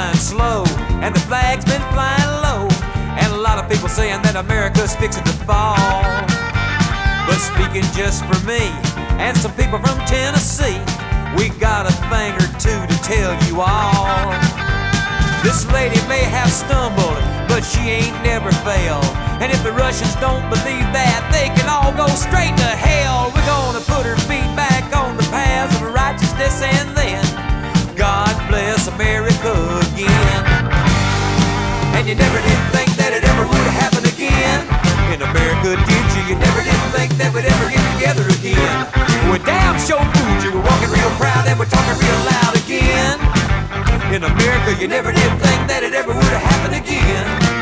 flying slow, and the flag's been flying low, and a lot of people saying that America's fixing to fall. But speaking just for me and some people from Tennessee, we got a thing or two to tell you all. This lady may have stumbled, but she ain't never failed. And if the Russians don't believe that, they can all go straight to hell. We're gonna put her feet back on the paths of righteousness, and then God bless America again. And you never did think that it ever would happen again. In America, did you? You never did think that we'd ever get together again. We're damn sure fooled you. We're walking real proud and we're talking real loud again. In America, you never did think that it ever would happen again.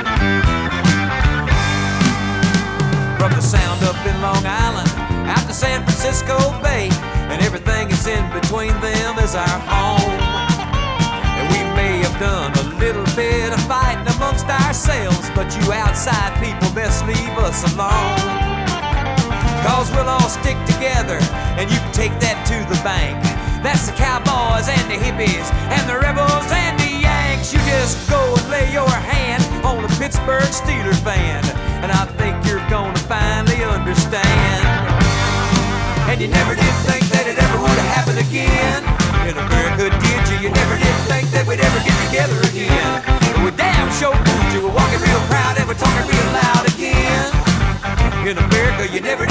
From the Sound up in Long Island out to San Francisco Bay, and everything that's in between them is our home. And we may have done a little bit of fighting amongst ourselves, but you outside people best leave us alone. Cause we'll all stick together, and you can take that to the bank. That's the cowboys and the hippies and the rebels and the Yanks. You just go and lay your hand on a Pittsburgh Steelers fan, and I think you're gonna finally understand. And you never did think that it ever would happen again. In America, did you? You never did think that we'd ever get together again. We damn sure fooled you. We're walking real proud and we're talking real loud again. In America, you never